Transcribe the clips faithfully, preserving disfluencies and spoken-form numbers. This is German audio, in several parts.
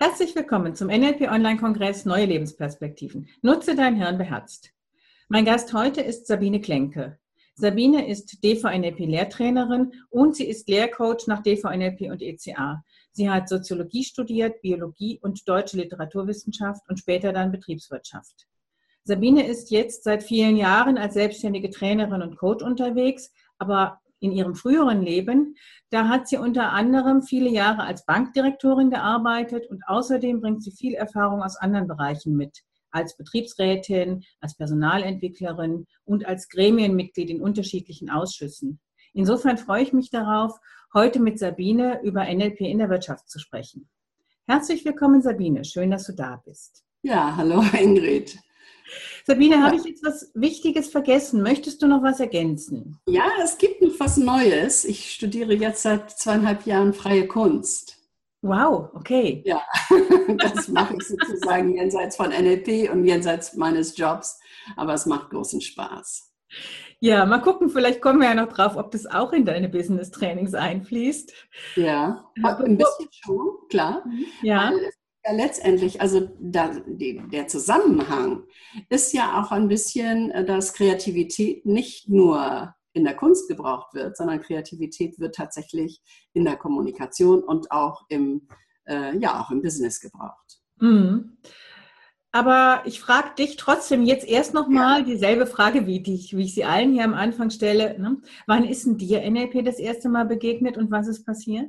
Herzlich willkommen zum N L P Online-Kongress Neue Lebensperspektiven. Nutze dein Hirn beherzt. Mein Gast heute ist Sabine Klenke. Sabine ist D V N L P-Lehrtrainerin und sie ist Lehrcoach nach D V N L P und E C A. Sie hat Soziologie studiert, Biologie und deutsche Literaturwissenschaft und später dann Betriebswirtschaft. Sabine ist jetzt seit vielen Jahren als selbstständige Trainerin und Coach unterwegs, aber in ihrem früheren Leben, da hat sie unter anderem viele Jahre als Bankdirektorin gearbeitet und außerdem bringt sie viel Erfahrung aus anderen Bereichen mit, als Betriebsrätin, als Personalentwicklerin und als Gremienmitglied in unterschiedlichen Ausschüssen. Insofern freue ich mich darauf, heute mit Sabine über N L P in der Wirtschaft zu sprechen. Herzlich willkommen, Sabine. Schön, dass du da bist. Ja, hallo Ingrid. Sabine, habe ich jetzt was Wichtiges vergessen? Möchtest du noch was ergänzen? Ja, es gibt noch was Neues. Ich studiere jetzt seit zweieinhalb Jahren freie Kunst. Wow, okay. Ja, das mache ich sozusagen jenseits von N L P und jenseits meines Jobs, aber es macht großen Spaß. Ja, mal gucken, vielleicht kommen wir ja noch drauf, ob das auch in deine Business-Trainings einfließt. Ja, ein bisschen schon, klar. Ja. Weil ja, letztendlich, also da, die, der Zusammenhang ist ja auch ein bisschen, dass Kreativität nicht nur in der Kunst gebraucht wird, sondern Kreativität wird tatsächlich in der Kommunikation und auch im, äh, ja, auch im Business gebraucht. Mhm. Aber ich frage dich trotzdem jetzt erst nochmal ja. dieselbe Frage, wie, die, wie ich sie allen hier am Anfang stelle. Ne? Wann ist denn dir N L P das erste Mal begegnet und was ist passiert?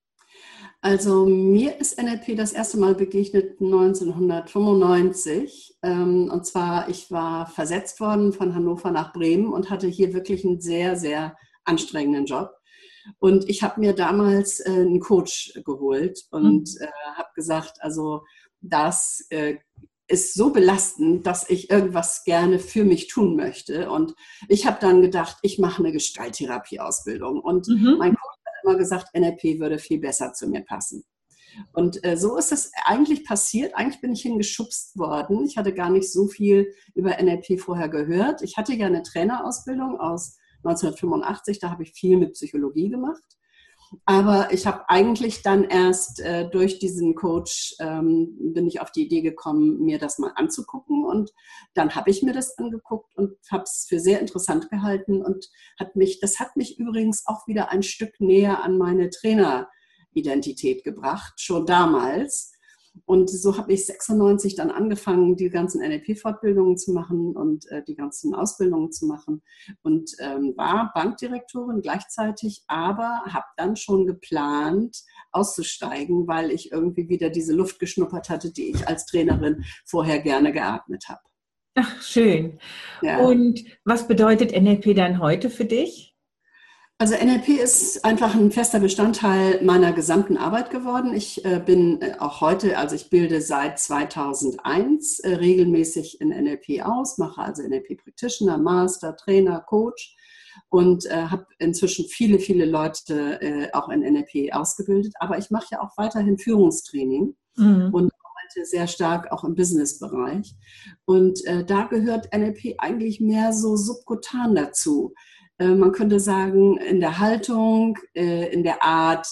Also mir ist N L P das erste Mal begegnet neunzehnhundertfünfundneunzig. Und zwar, ich war versetzt worden von Hannover nach Bremen und hatte hier wirklich einen sehr, sehr anstrengenden Job. Und ich habe mir damals einen Coach geholt und mhm. habe gesagt, also das ist so belastend, dass ich irgendwas gerne für mich tun möchte. Und ich habe dann gedacht, ich mache eine Gestalttherapie-Ausbildung. Und mhm. mein Coach immer gesagt, N L P würde viel besser zu mir passen. Und äh, so ist es eigentlich passiert. Eigentlich bin ich hingeschubst worden. Ich hatte gar nicht so viel über N L P vorher gehört. Ich hatte ja eine Trainerausbildung aus neunzehnhundertfünfundachtzig, da habe ich viel mit Psychologie gemacht. Aber ich habe eigentlich dann erst äh, durch diesen Coach ähm, bin ich auf die Idee gekommen, mir das mal anzugucken. Und dann habe ich mir das angeguckt und habe es für sehr interessant gehalten. Und hat mich, das hat mich übrigens auch wieder ein Stück näher an meine Traineridentität gebracht, schon damals. Und so habe ich sechsundneunzig dann angefangen, die ganzen N L P-Fortbildungen zu machen und äh, die ganzen Ausbildungen zu machen und ähm, war Bankdirektorin gleichzeitig, aber habe dann schon geplant, auszusteigen, weil ich irgendwie wieder diese Luft geschnuppert hatte, die ich als Trainerin vorher gerne geatmet habe. Ach, schön. Ja. Und was bedeutet N L P dann heute für dich? Also N L P ist einfach ein fester Bestandteil meiner gesamten Arbeit geworden. Ich äh, bin äh, auch heute, also ich bilde seit zweitausendeins äh, regelmäßig in N L P aus, mache also N L P Practitioner, Master, Trainer, Coach und äh, habe inzwischen viele, viele Leute äh, auch in N L P ausgebildet. Aber ich mache ja auch weiterhin Führungstraining mhm. und arbeite sehr stark auch im Businessbereich. Und äh, da gehört N L P eigentlich mehr so subkutan dazu. Man könnte sagen, in der Haltung, in der Art,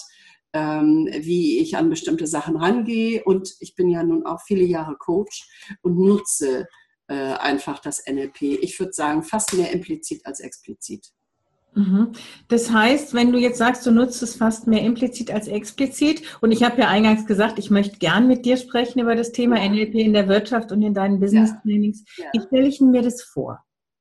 wie ich an bestimmte Sachen rangehe. Und ich bin ja nun auch viele Jahre Coach und nutze einfach das N L P. Ich würde sagen, fast mehr implizit als explizit. Das heißt, wenn du jetzt sagst, du nutzt es fast mehr implizit als explizit, und ich habe ja eingangs gesagt, ich möchte gern mit dir sprechen über das Thema ja. N L P in der Wirtschaft und in deinen Business-Trainings. Ja. Ja. Wie stelle ich mir das vor?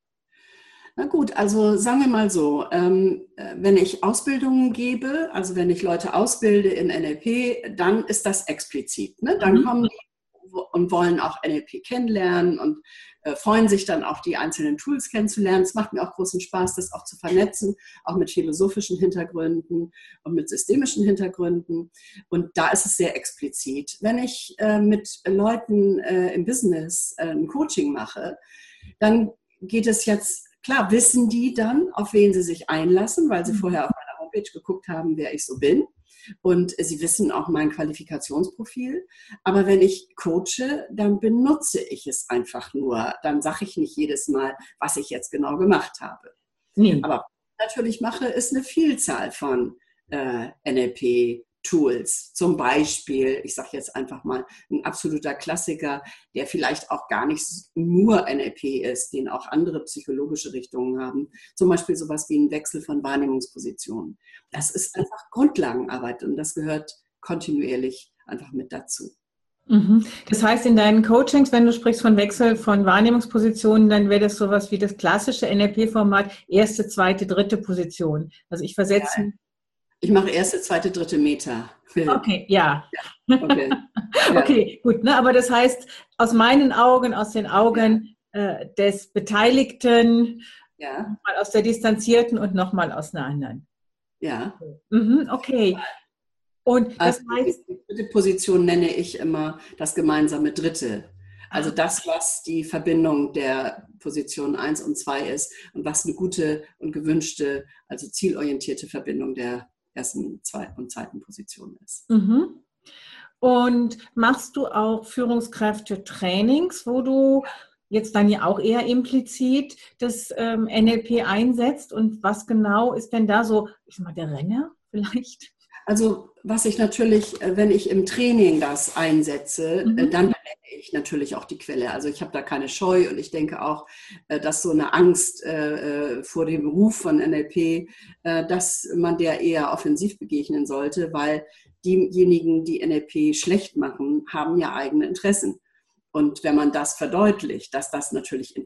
Na gut, also sagen wir mal so, ähm, wenn ich Ausbildungen gebe, also wenn ich Leute ausbilde in N L P, dann ist das explizit. Ne? Dann mhm. kommen die und wollen auch N L P kennenlernen und äh, freuen sich dann auch, die einzelnen Tools kennenzulernen. Es macht mir auch großen Spaß, das auch zu vernetzen, auch mit philosophischen Hintergründen und mit systemischen Hintergründen. Und da ist es sehr explizit. Wenn ich äh, mit Leuten äh, im Business äh, ein Coaching mache, dann geht es jetzt. Klar wissen die dann, auf wen sie sich einlassen, weil sie vorher auf meiner Homepage geguckt haben, wer ich so bin. Und sie wissen auch mein Qualifikationsprofil. Aber wenn ich coache, dann benutze ich es einfach nur. Dann sage ich nicht jedes Mal, was ich jetzt genau gemacht habe. Nee. Aber was ich natürlich mache, ist eine Vielzahl von äh, N L P Tools. Zum Beispiel, ich sage jetzt einfach mal, ein absoluter Klassiker, der vielleicht auch gar nicht nur N L P ist, den auch andere psychologische Richtungen haben. Zum Beispiel sowas wie ein Wechsel von Wahrnehmungspositionen. Das ist einfach Grundlagenarbeit und das gehört kontinuierlich einfach mit dazu. Mhm. Das heißt, in deinen Coachings, wenn du sprichst von Wechsel von Wahrnehmungspositionen, dann wäre das sowas wie das klassische N L P-Format, erste, zweite, dritte Position. Also ich versetze... Ja. Ich mache erste, zweite, dritte Meter. Okay, ja. ja. Okay, ja. Okay, gut. Ne? Aber das heißt, aus meinen Augen, aus den Augen ja. äh, des Beteiligten, ja. mal aus der Distanzierten und nochmal aus einer anderen. Ja. Mhm, okay. Und das also heißt... Die dritte Position nenne ich immer das gemeinsame Dritte. Also das, was die Verbindung der Position eins und zwei ist und was eine gute und gewünschte, also zielorientierte Verbindung der ersten zweiten und zweiten Position ist. Mhm. Und machst du auch Führungskräfte-Trainings, wo du jetzt dann ja auch eher implizit das ähm, N L P einsetzt? Und was genau ist denn da so, ich sag mal, der Renner vielleicht? Also was ich natürlich, wenn ich im Training das einsetze, mhm. dann benenne ich natürlich auch die Quelle. Also ich habe da keine Scheu und ich denke auch, dass so eine Angst äh, vor dem Ruf von N L P, äh, dass man der eher offensiv begegnen sollte, weil diejenigen, die N L P schlecht machen, haben ja eigene Interessen. Und wenn man das verdeutlicht, dass das natürlich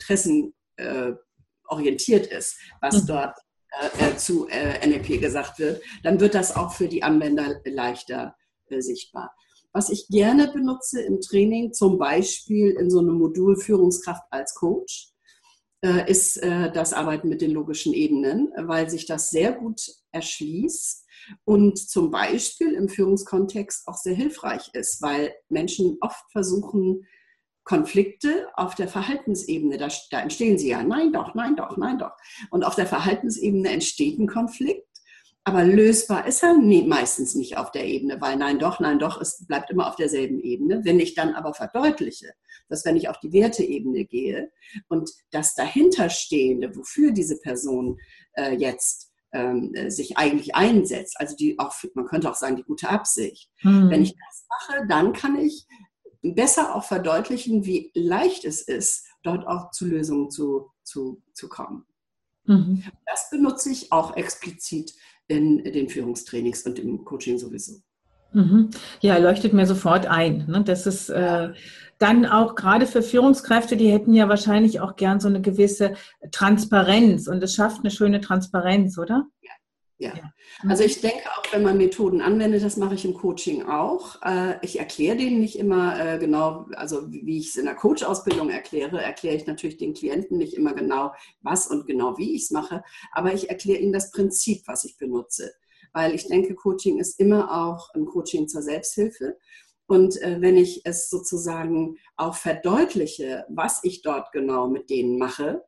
interessenorientiert ist, was mhm. dort Äh, zu äh, N L P gesagt wird, dann wird das auch für die Anwender leichter äh, sichtbar. Was ich gerne benutze im Training, zum Beispiel in so einem Modul Führungskraft als Coach, äh, ist äh, das Arbeiten mit den logischen Ebenen, weil sich das sehr gut erschließt und zum Beispiel im Führungskontext auch sehr hilfreich ist, weil Menschen oft versuchen, Konflikte auf der Verhaltensebene, da, da entstehen sie ja, nein doch, nein doch, nein doch. Und auf der Verhaltensebene entsteht ein Konflikt, aber lösbar ist er nie, meistens nicht auf der Ebene, weil nein doch, nein doch, es bleibt immer auf derselben Ebene. Wenn ich dann aber verdeutliche, dass wenn ich auf die Werteebene gehe und das dahinterstehende, wofür diese Person äh, jetzt ähm, sich eigentlich einsetzt, also die auch, man könnte auch sagen, die gute Absicht. Mhm. Wenn ich das mache, dann kann ich besser auch verdeutlichen, wie leicht es ist, dort auch zu Lösungen zu, zu, zu kommen. Mhm. Das benutze ich auch explizit in den Führungstrainings und im Coaching sowieso. Mhm. Ja, leuchtet mir sofort ein. Ne? Das ist äh, dann auch gerade für Führungskräfte, die hätten ja wahrscheinlich auch gern so eine gewisse Transparenz und es schafft eine schöne Transparenz, oder? Ja. Ja, also ich denke auch, wenn man Methoden anwendet, das mache ich im Coaching auch. Ich erkläre denen nicht immer genau, also wie ich es in der Coach-Ausbildung erkläre, erkläre ich natürlich den Klienten nicht immer genau, was und genau wie ich es mache, aber ich erkläre ihnen das Prinzip, was ich benutze. Weil ich denke, Coaching ist immer auch ein Coaching zur Selbsthilfe. Und wenn ich es sozusagen auch verdeutliche, was ich dort genau mit denen mache,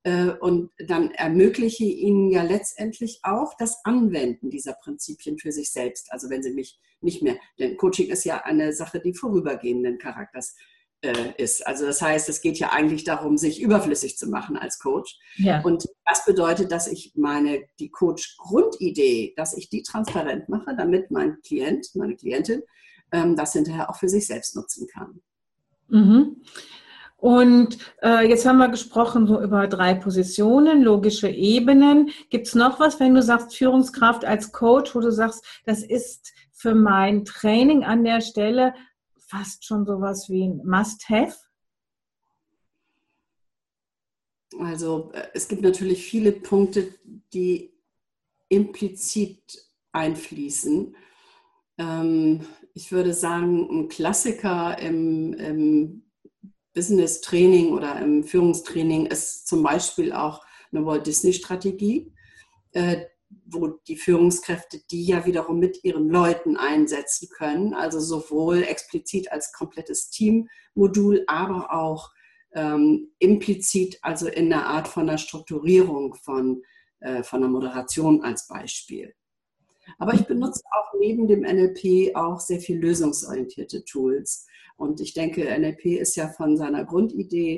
und dann ermögliche ihnen ja letztendlich auch das Anwenden dieser Prinzipien für sich selbst. Also wenn sie mich nicht mehr, denn Coaching ist ja eine Sache, die vorübergehenden Charakters äh, ist. Also das heißt, es geht ja eigentlich darum, sich überflüssig zu machen als Coach. Ja. Und das bedeutet, dass ich meine, die Coach-Grundidee, dass ich die transparent mache, damit mein Klient, meine Klientin, ähm, das hinterher auch für sich selbst nutzen kann. Mhm. Und äh, jetzt haben wir gesprochen so über drei Positionen, logische Ebenen. Gibt es noch was, wenn du sagst Führungskraft als Coach, wo du sagst, das ist für mein Training an der Stelle fast schon sowas wie ein Must-Have? Also es gibt natürlich viele Punkte, die implizit einfließen. Ähm, ich würde sagen, ein Klassiker im, im Business-Training oder im Führungstraining ist zum Beispiel auch eine Walt Disney-Strategie, äh, wo die Führungskräfte die ja wiederum mit ihren Leuten einsetzen können, also sowohl explizit als komplettes Teammodul, aber auch ähm, implizit, also in einer Art von einer Strukturierung von, äh, von einer Moderation als Beispiel. Aber ich benutze auch neben dem N L P auch sehr viel lösungsorientierte Tools. Und ich denke, N L P ist ja von seiner Grundidee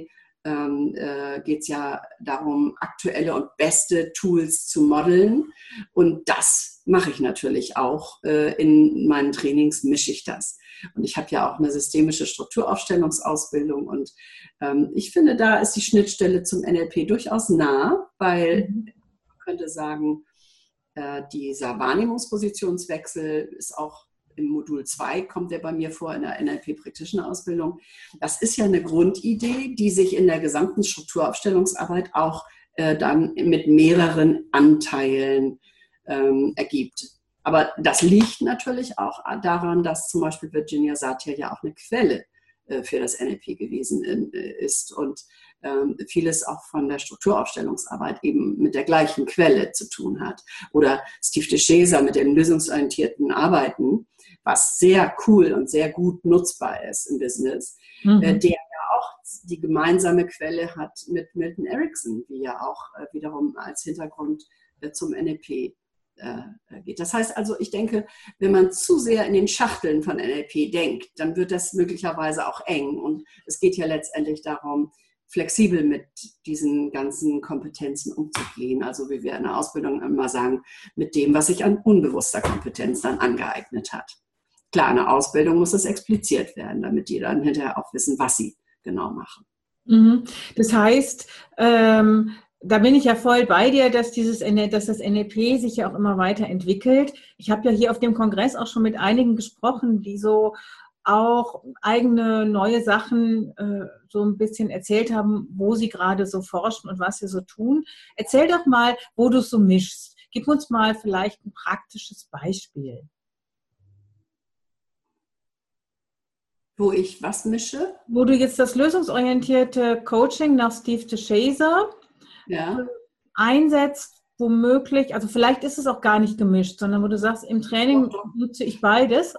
ähm, äh, geht es ja darum, aktuelle und beste Tools zu modeln. Und das mache ich natürlich auch. Äh, in meinen Trainings mische ich das. Und ich habe ja auch eine systemische Strukturaufstellungsausbildung. Und ähm, ich finde, da ist die Schnittstelle zum N L P durchaus nah, weil Mhm. man könnte sagen, äh, dieser Wahrnehmungspositionswechsel ist auch im Modul zwei, kommt der bei mir vor in der N L P-Practitioner-Ausbildung. Das ist ja eine Grundidee, die sich in der gesamten Strukturaufstellungsarbeit auch äh, dann mit mehreren Anteilen ähm, ergibt. Aber das liegt natürlich auch daran, dass zum Beispiel Virginia Satir ja auch eine Quelle äh, für das N L P gewesen äh, ist und ähm, vieles auch von der Strukturaufstellungsarbeit eben mit der gleichen Quelle zu tun hat. Oder Steve DeShazer mit dem lösungsorientierten Arbeiten, was sehr cool und sehr gut nutzbar ist im Business, mhm. äh, der ja auch die gemeinsame Quelle hat mit Milton Erickson, die ja auch äh, wiederum als Hintergrund äh, zum N L P äh, geht. Das heißt also, ich denke, wenn man zu sehr in den Schachteln von N L P denkt, dann wird das möglicherweise auch eng. Und es geht ja letztendlich darum, flexibel mit diesen ganzen Kompetenzen umzugehen. Also wie wir in der Ausbildung immer sagen, mit dem, was sich an unbewusster Kompetenz dann angeeignet hat. Klar, in der Ausbildung muss das expliziert werden, damit die dann hinterher auch wissen, was sie genau machen. Das heißt, ähm, da bin ich ja voll bei dir, dass, dieses, dass das N L P sich ja auch immer weiterentwickelt. Ich habe ja hier auf dem Kongress auch schon mit einigen gesprochen, die so auch eigene neue Sachen äh, so ein bisschen erzählt haben, wo sie gerade so forschen und was sie so tun. Erzähl doch mal, wo du es so mischst. Gib uns mal vielleicht ein praktisches Beispiel. Wo ich was mische? Wo du jetzt das lösungsorientierte Coaching nach Steve DeShazer ja. einsetzt, womöglich, also vielleicht ist es auch gar nicht gemischt, sondern wo du sagst, im Training doch, doch. nutze ich beides.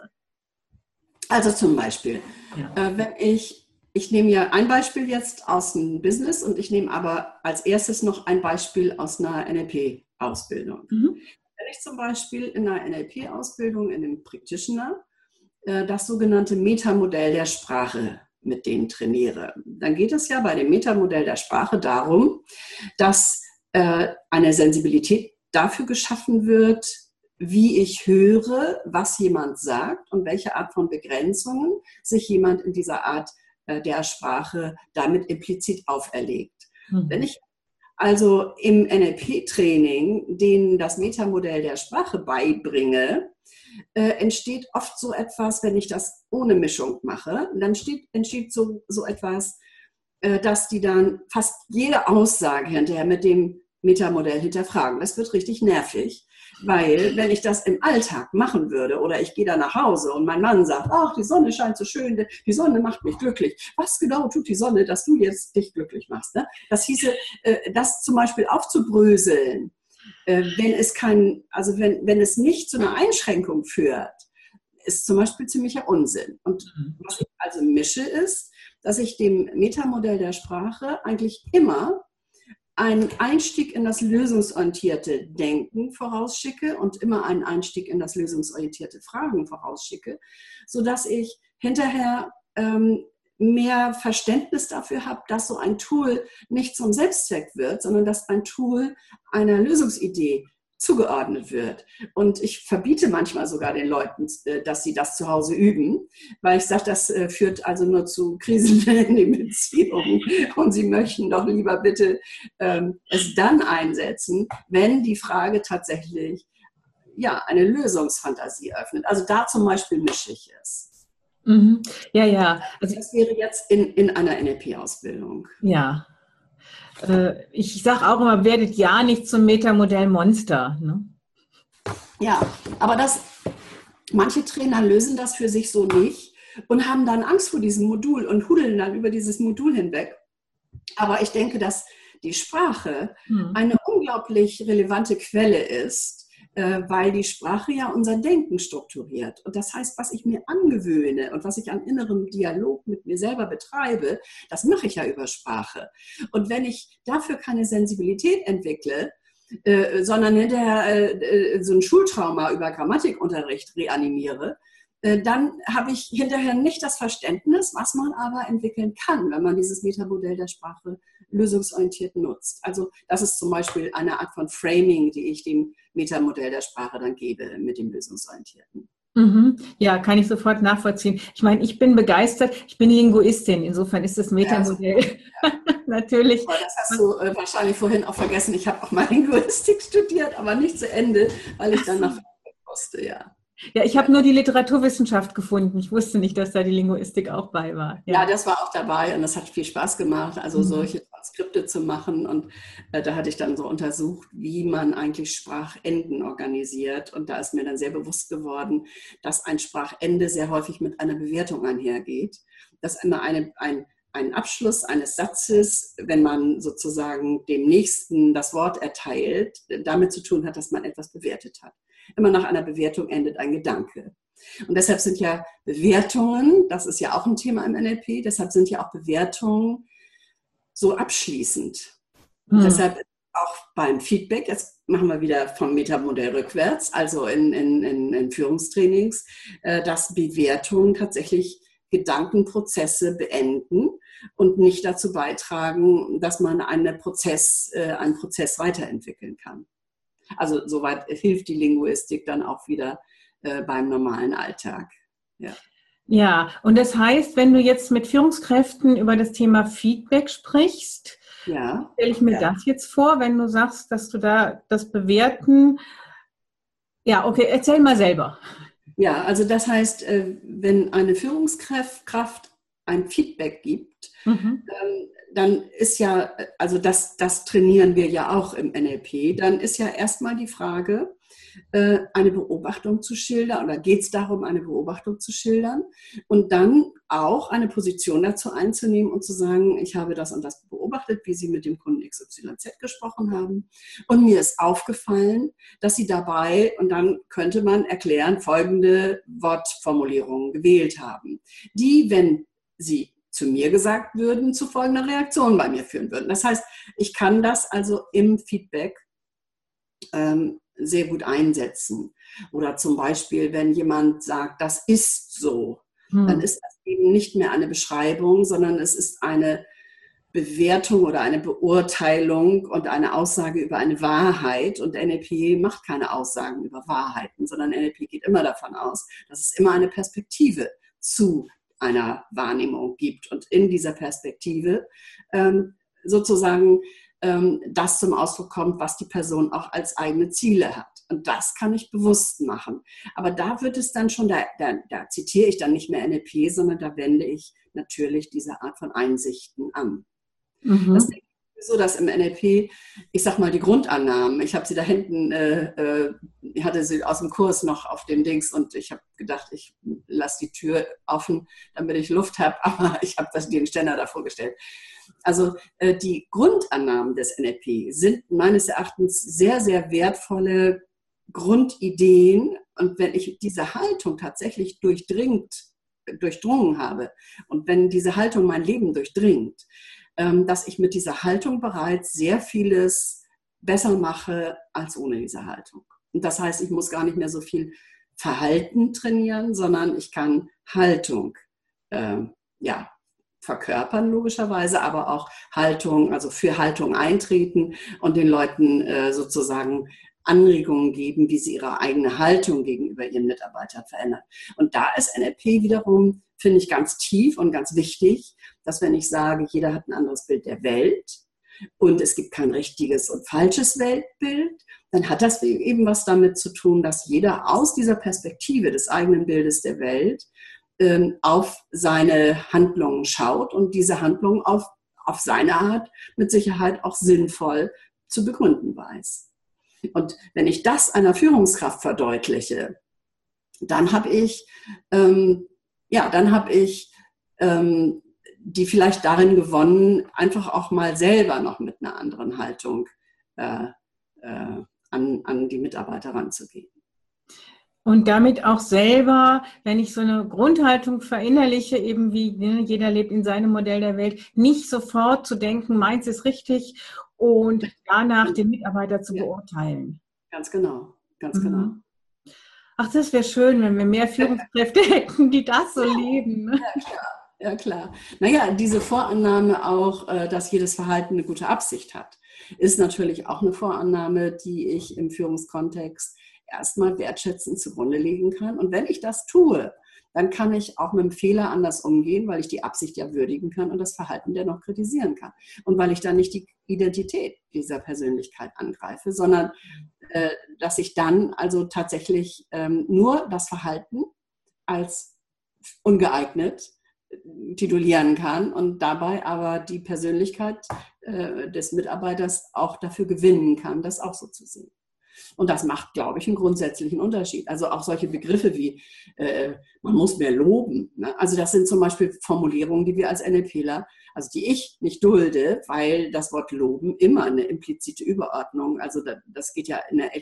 Also zum Beispiel, ja. äh, wenn ich, ich nehme ja ein Beispiel jetzt aus dem Business und ich nehme aber als erstes noch ein Beispiel aus einer N L P-Ausbildung. Mhm. Wenn ich zum Beispiel in einer N L P-Ausbildung, in einem Practitioner, äh, das sogenannte Metamodell der Sprache mit denen trainiere, dann geht es ja bei dem Metamodell der Sprache darum, dass äh, eine Sensibilität dafür geschaffen wird, wie ich höre, was jemand sagt und welche Art von Begrenzungen sich jemand in dieser Art äh, der Sprache damit implizit auferlegt. Mhm. Wenn ich also im N L P-Training denen das Metamodell der Sprache beibringe, äh, entsteht oft so etwas, wenn ich das ohne Mischung mache, dann steht, entsteht so, so etwas, äh, dass die dann fast jede Aussage hinterher mit dem Metamodell hinterfragen. Das wird richtig nervig, weil wenn ich das im Alltag machen würde oder ich gehe da nach Hause und mein Mann sagt, ach, die Sonne scheint so schön, die Sonne macht mich glücklich. Was genau tut die Sonne, dass du jetzt dich glücklich machst? Ne? Das hieße, das zum Beispiel aufzubröseln, wenn es kein, also wenn, wenn es nicht zu einer Einschränkung führt, ist zum Beispiel ziemlicher Unsinn. Und was ich also mische ist, dass ich dem Metamodell der Sprache eigentlich immer einen Einstieg in das lösungsorientierte Denken vorausschicke und immer einen Einstieg in das lösungsorientierte Fragen vorausschicke, sodass ich hinterher ähm, mehr Verständnis dafür habe, dass so ein Tool nicht zum Selbstzweck wird, sondern dass ein Tool einer Lösungsidee zugeordnet wird. Und ich verbiete manchmal sogar den Leuten, dass sie das zu Hause üben, weil ich sage, das führt also nur zu Krisen in den Beziehungen und sie möchten doch lieber bitte ähm, es dann einsetzen, wenn die Frage tatsächlich ja, eine Lösungsfantasie öffnet. Also da zum Beispiel mische ich es. Mhm. Ja, ja. Also das wäre jetzt in, in einer N L P-Ausbildung. Ja. Ich sage auch immer, werdet ja nicht zum Metamodell-Monster. Ne? Ja, aber das, manche Trainer lösen das für sich so nicht und haben dann Angst vor diesem Modul und hudeln dann über dieses Modul hinweg. Aber ich denke, dass die Sprache hm. eine unglaublich relevante Quelle ist, weil die Sprache ja unser Denken strukturiert. Und das heißt, was ich mir angewöhne und was ich an innerem Dialog mit mir selber betreibe, das mache ich ja über Sprache. Und wenn ich dafür keine Sensibilität entwickle, äh, sondern hinterher äh, so ein Schultrauma über Grammatikunterricht reanimiere, dann habe ich hinterher nicht das Verständnis, was man aber entwickeln kann, wenn man dieses Metamodell der Sprache lösungsorientiert nutzt. Also das ist zum Beispiel eine Art von Framing, die ich dem Metamodell der Sprache dann gebe mit dem lösungsorientierten. Mhm. Ja, kann ich sofort nachvollziehen. Ich meine, ich bin begeistert, ich bin Linguistin, insofern ist das Metamodell ja, natürlich. Aber das hast du äh, wahrscheinlich vorhin auch vergessen. Ich habe auch mal Linguistik studiert, aber nicht zu Ende, weil ich dann nach Frankfurt musste, ja. Ja, ich habe nur die Literaturwissenschaft gefunden. Ich wusste nicht, dass da die Linguistik auch bei war. Ja, ja, das war auch dabei und das hat viel Spaß gemacht, also mhm. solche Transkripte zu machen. Und äh, da hatte ich dann so untersucht, wie man eigentlich Sprachenden organisiert. Und da ist mir dann sehr bewusst geworden, dass ein Sprachende sehr häufig mit einer Bewertung einhergeht. Dass immer eine, ein, ein Abschluss eines Satzes, wenn man sozusagen dem Nächsten das Wort erteilt, damit zu tun hat, dass man etwas bewertet hat. Immer nach einer Bewertung endet ein Gedanke. Und deshalb sind ja Bewertungen, das ist ja auch ein Thema im N L P, deshalb sind ja auch Bewertungen so abschließend. Hm. Deshalb auch beim Feedback, jetzt machen wir wieder vom Metamodell rückwärts, also in, in, in, in Führungstrainings, dass Bewertungen tatsächlich Gedankenprozesse beenden und nicht dazu beitragen, dass man eine Prozess, einen Prozess weiterentwickeln kann. Also soweit hilft die Linguistik dann auch wieder äh, beim normalen Alltag. Ja. Ja, und das heißt, wenn du jetzt mit Führungskräften über das Thema Feedback sprichst, ja, stelle ich mir ja. das jetzt vor, wenn du sagst, dass du da das Bewerten, ja, okay, erzähl mal selber. Ja, also das heißt, wenn eine Führungskraft ein Feedback gibt, mhm. dann ist ja, also das, das trainieren wir ja auch im N L P, dann ist ja erstmal die Frage, eine Beobachtung zu schildern oder geht es darum, eine Beobachtung zu schildern und dann auch eine Position dazu einzunehmen und zu sagen, ich habe das und das beobachtet, wie Sie mit dem Kunden X Y Z gesprochen haben und mir ist aufgefallen, dass Sie dabei, und dann könnte man erklären, folgende Wortformulierungen gewählt haben, die, wenn Sie zu mir gesagt würden, zu folgender Reaktion bei mir führen würden. Das heißt, ich kann das also im Feedback ähm, sehr gut einsetzen. Oder zum Beispiel, wenn jemand sagt, das ist so, hm. dann ist das eben nicht mehr eine Beschreibung, sondern es ist eine Bewertung oder eine Beurteilung und eine Aussage über eine Wahrheit. Und N L P macht keine Aussagen über Wahrheiten, sondern N L P geht immer davon aus, dass es immer eine Perspektive zu einer Wahrnehmung gibt. Und in dieser Perspektive ähm, sozusagen ähm, das zum Ausdruck kommt, was die Person auch als eigene Ziele hat. Und das kann ich bewusst machen. Aber da wird es dann schon, da, da, da zitiere ich dann nicht mehr N L P, sondern da wende ich natürlich diese Art von Einsichten an. Mhm. Das denke ich so, dass im N L P, ich sag mal, die Grundannahmen, ich habe sie da hinten, äh, äh, ich hatte sie aus dem Kurs noch auf dem Dings und ich habe gedacht, ich lasse die Tür offen, damit ich Luft habe, aber ich habe das den Ständer davor gestellt. Also äh, die Grundannahmen des N L P sind meines Erachtens sehr, sehr wertvolle Grundideen und wenn ich diese Haltung tatsächlich durchdringt, durchdrungen habe und wenn diese Haltung mein Leben durchdringt, dass ich mit dieser Haltung bereits sehr vieles besser mache als ohne diese Haltung. Und das heißt, ich muss gar nicht mehr so viel Verhalten trainieren, sondern ich kann Haltung äh, ja, verkörpern logischerweise, aber auch Haltung, also für Haltung eintreten und den Leuten äh, sozusagen Anregungen geben, wie sie ihre eigene Haltung gegenüber ihren Mitarbeitern verändern. Und da ist N L P wiederum, finde ich, ganz tief und ganz wichtig, dass wenn ich sage, jeder hat ein anderes Bild der Welt und es gibt kein richtiges und falsches Weltbild, dann hat das eben was damit zu tun, dass jeder aus dieser Perspektive des eigenen Bildes der Welt ähm, auf seine Handlungen schaut und diese Handlungen auf, auf seine Art mit Sicherheit auch sinnvoll zu begründen weiß. Und wenn ich das einer Führungskraft verdeutliche, dann habe ich, ähm, ja, dann habe ich ähm, die vielleicht darin gewonnen, einfach auch mal selber noch mit einer anderen Haltung äh, äh, an, an die Mitarbeiter ranzugehen. Und damit auch selber, wenn ich so eine Grundhaltung verinnerliche, eben wie ne, jeder lebt in seinem Modell der Welt, nicht sofort zu denken, meins ist richtig und danach den Mitarbeiter zu ja. beurteilen. Ganz genau, ganz mhm. genau. Ach, das wäre schön, wenn wir mehr Führungskräfte hätten, die das so leben. Ne? Ja, klar. Ja, klar. Naja, diese Vorannahme auch, dass jedes Verhalten eine gute Absicht hat, ist natürlich auch eine Vorannahme, die ich im Führungskontext erstmal wertschätzend zugrunde legen kann. Und wenn ich das tue, dann kann ich auch mit dem Fehler anders umgehen, weil ich die Absicht ja würdigen kann und das Verhalten dennoch kritisieren kann. Und weil ich dann nicht die Identität dieser Persönlichkeit angreife, sondern äh, dass ich dann also tatsächlich ähm, nur das Verhalten als ungeeignet titulieren kann und dabei aber die Persönlichkeit äh, des Mitarbeiters auch dafür gewinnen kann, das auch so zu sehen. Und das macht, glaube ich, einen grundsätzlichen Unterschied. Also auch solche Begriffe wie, äh, man muss mehr loben. Ne? Also das sind zum Beispiel Formulierungen, die wir als NLPler, also die ich nicht dulde, weil das Wort loben immer eine implizite Überordnung, also das, das geht ja in der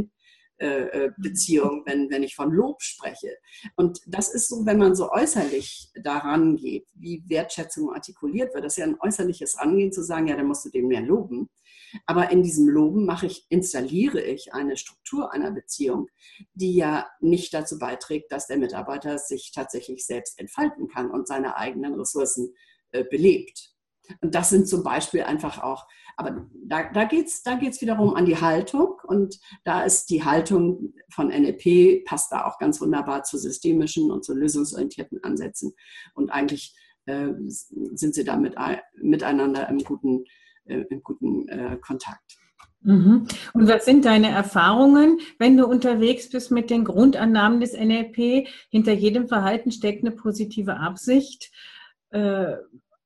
Eltern-Kind-Beziehung, wenn, wenn ich von Lob spreche. Und das ist so, wenn man so äußerlich daran geht, wie Wertschätzung artikuliert wird, das ist ja ein äußerliches Rangehen zu sagen, ja, dann musst du den mehr loben. Aber in diesem Loben mache ich, installiere ich eine Struktur einer Beziehung, die ja nicht dazu beiträgt, dass der Mitarbeiter sich tatsächlich selbst entfalten kann und seine eigenen Ressourcen äh, belebt. Und das sind zum Beispiel einfach auch, aber da, da geht es da geht's wiederum an die Haltung und da ist die Haltung von N L P, passt da auch ganz wunderbar zu systemischen und zu lösungsorientierten Ansätzen und eigentlich äh, sind sie da mit, miteinander im guten im guten äh, Kontakt. Mhm. Und was sind deine Erfahrungen, wenn du unterwegs bist mit den Grundannahmen des N L P? Hinter jedem Verhalten steckt eine positive Absicht. Äh,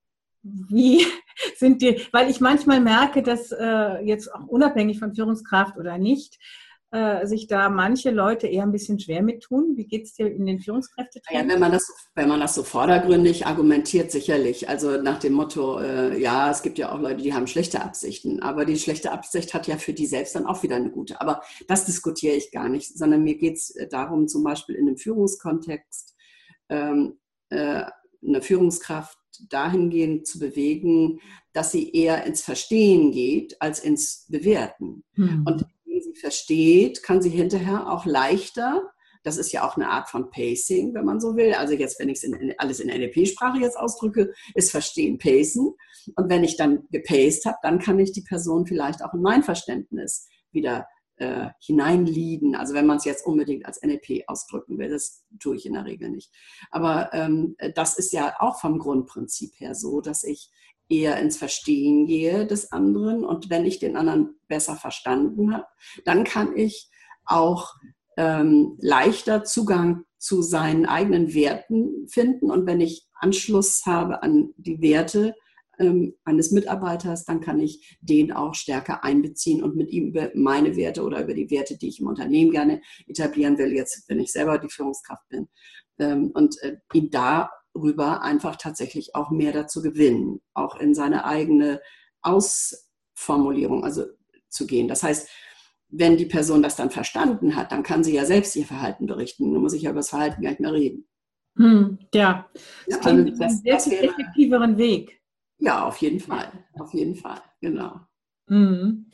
wie sind die, weil ich manchmal merke, dass äh, jetzt auch unabhängig von Führungskraft oder nicht, äh, sich da manche Leute eher ein bisschen schwer mit tun. Wie geht es dir in den Führungskräftetrainings? Ja, wenn man das, wenn man das so vordergründig argumentiert, sicherlich. Also nach dem Motto, äh, ja, es gibt ja auch Leute, die haben schlechte Absichten, aber die schlechte Absicht hat ja für die selbst dann auch wieder eine gute. Aber das diskutiere ich gar nicht, sondern mir geht es darum, zum Beispiel in einem Führungskontext ähm, äh, eine Führungskraft dahingehend zu bewegen, dass sie eher ins Verstehen geht, als ins Bewerten. Hm. Und wenn sie versteht, kann sie hinterher auch leichter, das ist ja auch eine Art von Pacing, wenn man so will. Also jetzt, wenn ich es in, alles in N L P-Sprache jetzt ausdrücke, ist Verstehen Pacen. Und wenn ich dann gepaced habe, dann kann ich die Person vielleicht auch in mein Verständnis wieder äh, hineinlieden. Also wenn man es jetzt unbedingt als N L P ausdrücken will, das tue ich in der Regel nicht. Aber ähm, das ist ja auch vom Grundprinzip her so, dass ich eher ins Verstehen gehe des anderen. Und wenn ich den anderen besser verstanden habe, dann kann ich auch ähm, leichter Zugang zu seinen eigenen Werten finden. Und wenn ich Anschluss habe an die Werte ähm, eines Mitarbeiters, dann kann ich den auch stärker einbeziehen und mit ihm über meine Werte oder über die Werte, die ich im Unternehmen gerne etablieren will, jetzt, wenn ich selber die Führungskraft bin, ähm, und äh, ihn darüber einfach tatsächlich auch mehr dazu gewinnen, auch in seine eigene Ausformulierung also zu gehen. Das heißt, wenn die Person das dann verstanden hat, dann kann sie ja selbst ihr Verhalten berichten. Dann muss ich ja über das Verhalten gar nicht mehr reden. Hm, ja, das ja, klingt also das, ein sehr viel effektiveren Weg. Ja, auf jeden Fall. Auf jeden Fall, genau. Hm.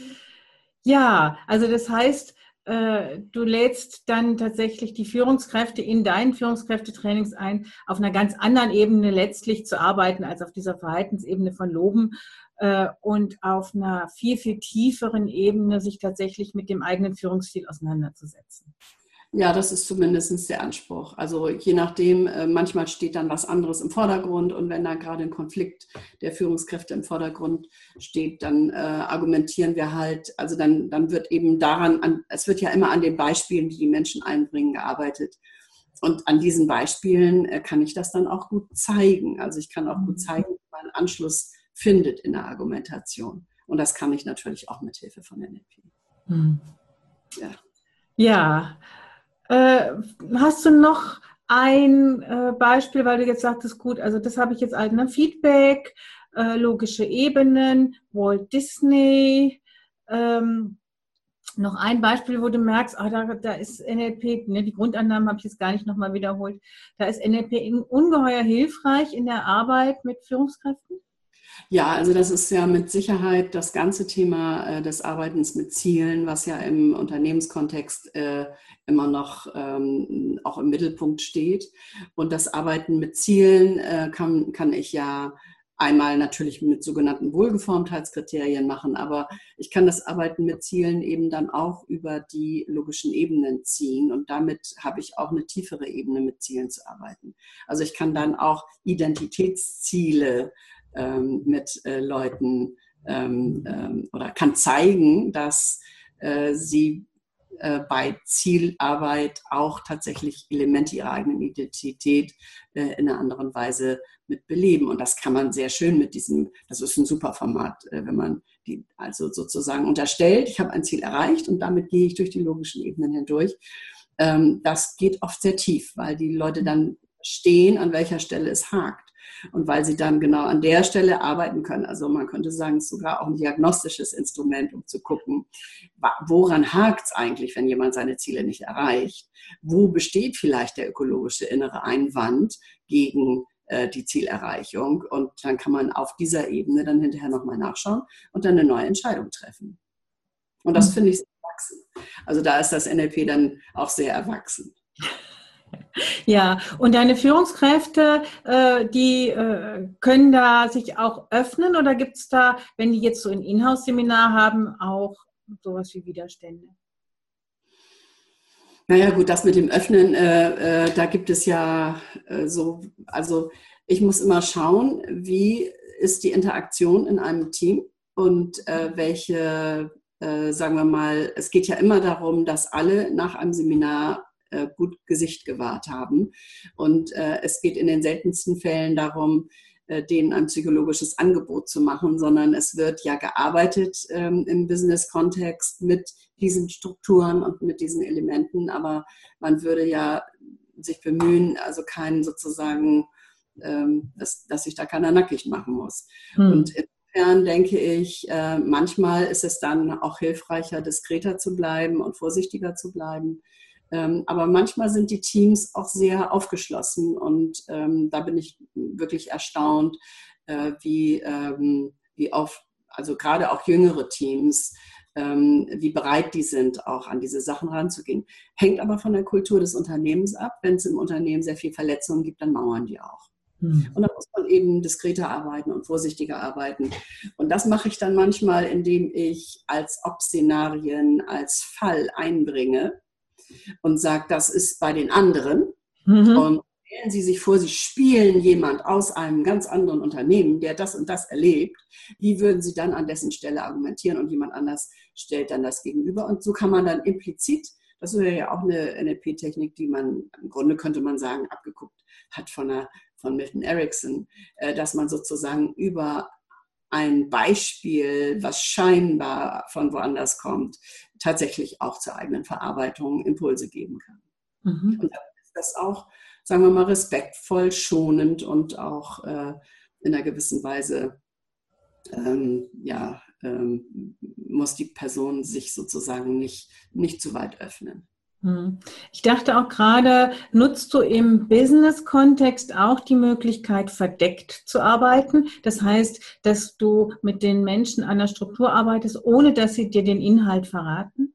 Ja, also das heißt, äh, du lädst dann tatsächlich die Führungskräfte in deinen Führungskräftetrainings ein, auf einer ganz anderen Ebene letztlich zu arbeiten, als auf dieser Verhaltensebene von Loben äh, und auf einer viel, viel tieferen Ebene sich tatsächlich mit dem eigenen Führungsstil auseinanderzusetzen. Ja, das ist zumindest der Anspruch. Also je nachdem, manchmal steht dann was anderes im Vordergrund und wenn da gerade ein Konflikt der Führungskräfte im Vordergrund steht, dann äh, argumentieren wir halt, also dann, dann wird eben daran, an, es wird ja immer an den Beispielen, die die Menschen einbringen, gearbeitet. Und an diesen Beispielen äh, kann ich das dann auch gut zeigen. Also ich kann auch gut zeigen, wie man Anschluss findet in der Argumentation. Und das kann ich natürlich auch mit Hilfe von N L P. Hm. Ja. Ja. Äh, hast du noch ein äh, Beispiel, weil du jetzt sagtest, gut, also das habe ich jetzt als ne, Feedback, äh, logische Ebenen, Walt Disney, ähm, noch ein Beispiel, wo du merkst, ah, da, da ist N L P, ne, die Grundannahmen habe ich jetzt gar nicht nochmal wiederholt, da ist N L P ungeheuer hilfreich in der Arbeit mit Führungskräften? Ja, also das ist ja mit Sicherheit das ganze Thema äh, des Arbeitens mit Zielen, was ja im Unternehmenskontext äh, immer noch ähm, auch im Mittelpunkt steht. Und das Arbeiten mit Zielen äh, kann, kann ich ja einmal natürlich mit sogenannten Wohlgeformtheitskriterien machen, aber ich kann das Arbeiten mit Zielen eben dann auch über die logischen Ebenen ziehen und damit habe ich auch eine tiefere Ebene mit Zielen zu arbeiten. Also ich kann dann auch Identitätsziele ähm, mit äh, Leuten ähm, ähm, oder kann zeigen, dass äh, sie äh, bei Zielarbeit auch tatsächlich Elemente ihrer eigenen Identität äh, in einer anderen Weise mit beleben. Und das kann man sehr schön mit diesem, das ist ein super Format, äh, wenn man die also sozusagen unterstellt, ich habe ein Ziel erreicht und damit gehe ich durch die logischen Ebenen hindurch. Ähm, das geht oft sehr tief, weil die Leute dann stehen, an welcher Stelle es hakt. Und weil sie dann genau an der Stelle arbeiten können. Also man könnte sagen, es ist sogar auch ein diagnostisches Instrument, um zu gucken, woran hakt es eigentlich, wenn jemand seine Ziele nicht erreicht? Wo besteht vielleicht der ökologische innere Einwand gegen äh, die Zielerreichung? Und dann kann man auf dieser Ebene dann hinterher nochmal nachschauen und dann eine neue Entscheidung treffen. Und das finde ich sehr erwachsen. Also da ist das N L P dann auch sehr erwachsen. Ja, und deine Führungskräfte, äh, die äh, können da sich auch öffnen oder gibt es da, wenn die jetzt so ein Inhouse-Seminar haben, auch sowas wie Widerstände? Naja gut, das mit dem Öffnen, äh, äh, da gibt es ja äh, so, also ich muss immer schauen, wie ist die Interaktion in einem Team und äh, welche, äh, sagen wir mal, es geht ja immer darum, dass alle nach einem Seminar äh, gut Gesicht gewahrt haben und äh, es geht in den seltensten Fällen darum, äh, denen ein psychologisches Angebot zu machen, sondern es wird ja gearbeitet ähm, im Business-Kontext mit diesen Strukturen und mit diesen Elementen, aber man würde ja sich bemühen, also keinen sozusagen, ähm, dass, dass sich da keiner nackig machen muss. Hm. Und insofern denke ich, äh, manchmal ist es dann auch hilfreicher, diskreter zu bleiben und vorsichtiger zu bleiben. Ähm, aber manchmal sind die Teams auch sehr aufgeschlossen und ähm, da bin ich wirklich erstaunt, äh, wie, ähm, wie auf, also gerade auch jüngere Teams, ähm, wie bereit die sind, auch an diese Sachen ranzugehen. Hängt aber von der Kultur des Unternehmens ab. Wenn es im Unternehmen sehr viel Verletzungen gibt, dann mauern die auch. Hm. Und da muss man eben diskreter arbeiten und vorsichtiger arbeiten. Und das mache ich dann manchmal, indem ich als Ob-Szenarien, als Fall einbringe, und sagt, das ist bei den anderen. Mhm. Und stellen Sie sich vor, Sie spielen jemand aus einem ganz anderen Unternehmen, der das und das erlebt. Wie würden Sie dann an dessen Stelle argumentieren und jemand anders stellt dann das gegenüber? Und so kann man dann implizit, das wäre ja auch eine N L P-Technik, die man im Grunde könnte man sagen, abgeguckt hat von, einer, von Milton Erickson, dass man sozusagen über ein Beispiel, was scheinbar von woanders kommt, tatsächlich auch zur eigenen Verarbeitung Impulse geben kann. Mhm. Und dann ist das auch, sagen wir mal, respektvoll, schonend und auch äh, in einer gewissen Weise, ähm, ja, ähm, muss die Person sich sozusagen nicht, nicht zu weit öffnen. Ich dachte auch gerade, nutzt du im Business-Kontext auch die Möglichkeit, verdeckt zu arbeiten? Das heißt, dass du mit den Menschen an der Struktur arbeitest, ohne dass sie dir den Inhalt verraten?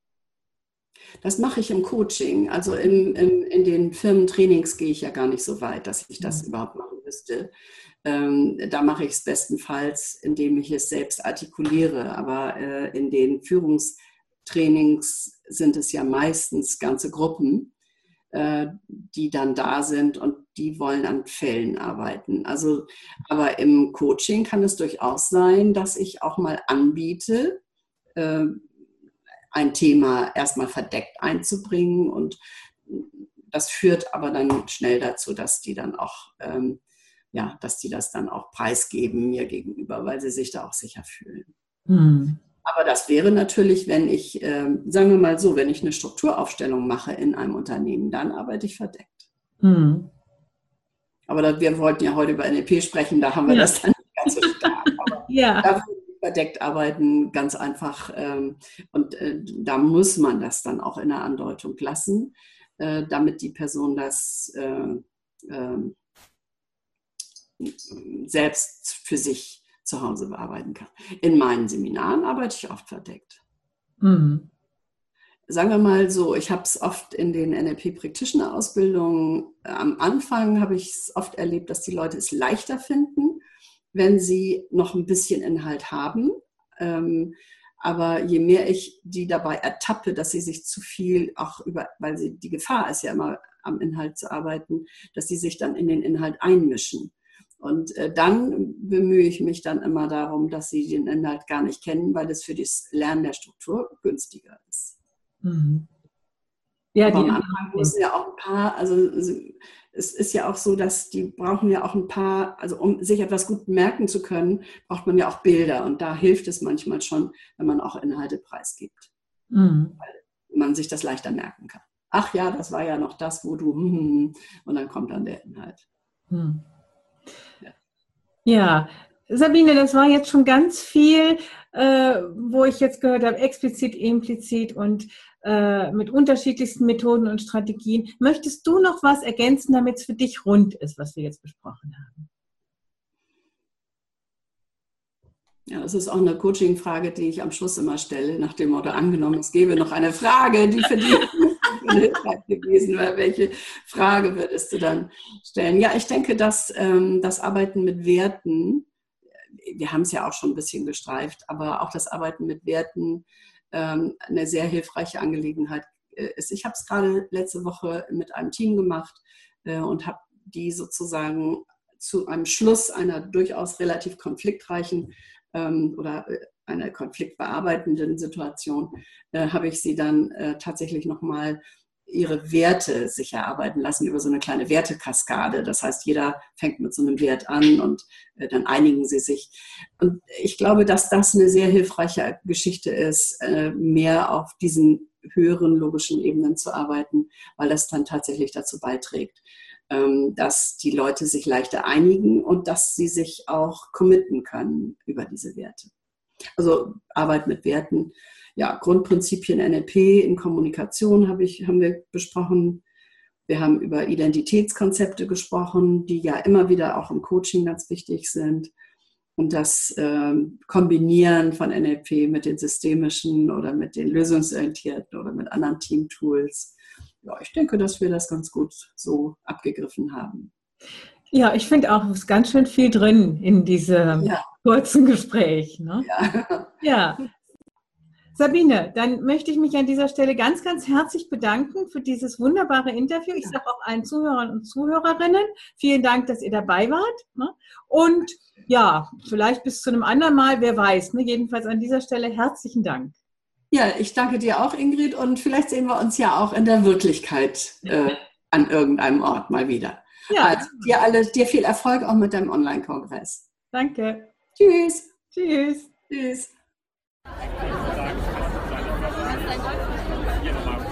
Das mache ich im Coaching. Also in, in, in den Firmentrainings gehe ich ja gar nicht so weit, dass ich das mhm. überhaupt machen müsste. Ähm, da mache ich es bestenfalls, indem ich es selbst artikuliere. Aber äh, in den Führungstrainings sind es ja meistens ganze Gruppen, äh, die dann da sind und die wollen an Fällen arbeiten. Also, aber im Coaching kann es durchaus sein, dass ich auch mal anbiete, äh, ein Thema erstmal verdeckt einzubringen und das führt aber dann schnell dazu, dass die dann auch, ähm, ja, dass die das dann auch preisgeben mir gegenüber, weil sie sich da auch sicher fühlen. Hm. Aber das wäre natürlich, wenn ich, äh, sagen wir mal so, wenn ich eine Strukturaufstellung mache in einem Unternehmen, dann arbeite ich verdeckt. Hm. Aber da, wir wollten ja heute über N L P sprechen, da haben wir ja. das dann nicht ganz so stark. Aber ja. Da verdeckt arbeiten, ganz einfach. Ähm, und äh, da muss man das dann auch in der Andeutung lassen, äh, damit die Person das äh, äh, selbst für sich zu Hause bearbeiten kann. In meinen Seminaren arbeite ich oft verdeckt. Mhm. Sagen wir mal so, ich habe es oft in den N L P-Practitioner-Ausbildungen, äh, am Anfang habe ich es oft erlebt, dass die Leute es leichter finden, wenn sie noch ein bisschen Inhalt haben. Ähm, aber je mehr ich die dabei ertappe, dass sie sich zu viel auch über, weil sie, die Gefahr ist ja immer am Inhalt zu arbeiten, dass sie sich dann in den Inhalt einmischen. Und äh, dann bemühe ich mich dann immer darum, dass sie den Inhalt gar nicht kennen, weil es für das Lernen der Struktur günstiger ist. Mhm. Ja, Aber die am Anfang müssen ja auch ein paar, also es ist ja auch so, dass die brauchen ja auch ein paar, also um sich etwas gut merken zu können, braucht man ja auch Bilder. Und da hilft es manchmal schon, wenn man auch Inhalte preisgibt, Mhm. weil man sich das leichter merken kann. Ach ja, das war ja noch das, wo du, und dann kommt dann der Inhalt. Mhm. Ja, Sabine, das war jetzt schon ganz viel, äh, wo ich jetzt gehört habe, explizit, implizit und äh, mit unterschiedlichsten Methoden und Strategien. Möchtest du noch was ergänzen, damit es für dich rund ist, was wir jetzt besprochen haben? Ja, das ist auch eine Coaching-Frage, die ich am Schluss immer stelle, nach dem Motto, angenommen, es gäbe noch eine Frage, die für dich hilfreich gewesen wäre. Welche Frage würdest du dann stellen? Ja, ich denke, dass ähm, das Arbeiten mit Werten, wir haben es ja auch schon ein bisschen gestreift, aber auch das Arbeiten mit Werten ähm, eine sehr hilfreiche Angelegenheit ist. Ich habe es gerade letzte Woche mit einem Team gemacht äh, und habe die sozusagen zu einem Schluss einer durchaus relativ konfliktreichen ähm, oder einer konfliktbearbeitenden Situation, äh, habe ich sie dann äh, tatsächlich nochmal ihre Werte sich erarbeiten lassen über so eine kleine Wertekaskade. Das heißt, jeder fängt mit so einem Wert an und äh, dann einigen sie sich. Und ich glaube, dass das eine sehr hilfreiche Geschichte ist, äh, mehr auf diesen höheren logischen Ebenen zu arbeiten, weil das dann tatsächlich dazu beiträgt, ähm, dass die Leute sich leichter einigen und dass sie sich auch committen können über diese Werte. Also Arbeit mit Werten. Ja, Grundprinzipien N L P in Kommunikation habe ich, haben wir besprochen. Wir haben über Identitätskonzepte gesprochen, die ja immer wieder auch im Coaching ganz wichtig sind. Und das ähm, Kombinieren von N L P mit den systemischen oder mit den lösungsorientierten oder mit anderen Teamtools. Ja, ich denke, dass wir das ganz gut so abgegriffen haben. Ja, ich finde auch, es ist ganz schön viel drin in diesem ja. kurzen Gespräch. Ne? Ja. Ja. Sabine, dann möchte ich mich an dieser Stelle ganz, ganz herzlich bedanken für dieses wunderbare Interview. Ich sage auch allen Zuhörern und Zuhörerinnen, vielen Dank, dass ihr dabei wart. Ne? Und ja, vielleicht bis zu einem anderen Mal, wer weiß. Ne? Jedenfalls an dieser Stelle herzlichen Dank. Ja, ich danke dir auch, Ingrid. Und vielleicht sehen wir uns ja auch in der Wirklichkeit äh, an irgendeinem Ort mal wieder. Ja. Also dir, alle, dir viel Erfolg auch mit deinem Online-Kongress. Danke. Tschüss. Tschüss. Tschüss.